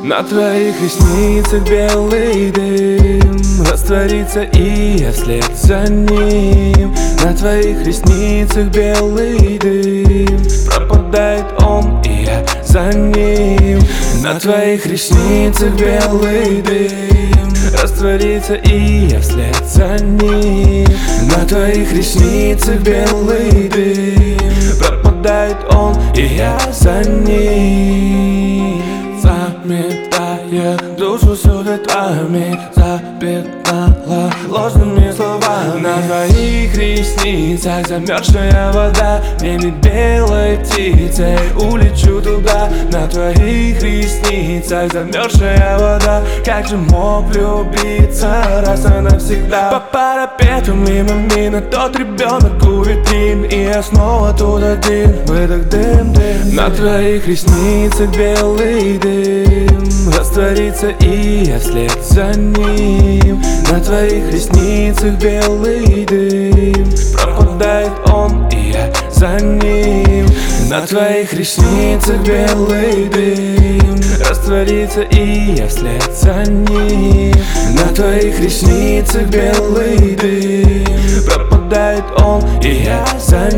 На твоих ресницах белый дым растворится, и я вслед за ним. На твоих ресницах белый дым пропадает он, и я за ним. На твоих ресницах белый дым растворится, и я вслед за ним. На твоих ресницах белый дым пропадает он, и я за ним. Заметая душу сюжетами, запятнала ложными словами. На твоих ресницах замерзшая вода, в небе белой птицей улечу туда. На твоих ресницах замерзшая вода, как же мог влюбиться раз и навсегда. По парапету мимо мина тот ребенок у витрин, и я снова тут один, выдох дым-дым. На твоих ресницах белый дым растворится, и я вслед за ним. На твоих ресницах белый дым пропадает он, и я за ним. На твоих ресницах белый дым растворится, и я вслед за ним. На твоих ресницах белый дым пропадает он, и я за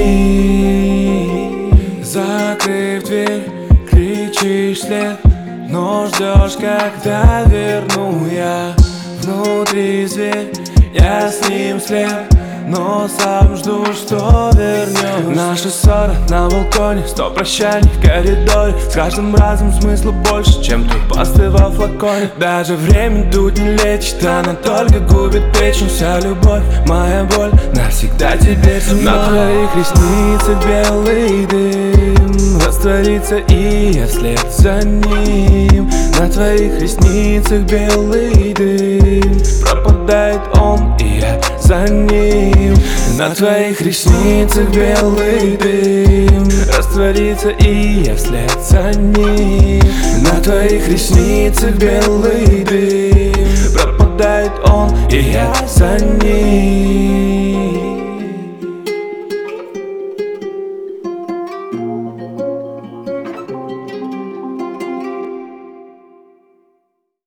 ним. Закрыв дверь, кричишь вслед, но ждешь, когда верну я. Внутри зверь, я с ним слеп, но сам жду, что вернешь. Наша ссора на балконе, 100 прощаний в коридоре. С каждым разом смысла больше, чем той пасты во флаконе. Даже время тут не лечит, она только губит печень. Вся любовь, моя боль, навсегда теперь со мной. На твоих ресницах белый дым растворится, и я вслед за ним. На твоих ресницах белый дым пропадает он, и я за ним. На твоих ресницах белый дым растворится, и я вслед за ним. На твоих ресницах белый дым пропадает он, и я за ним.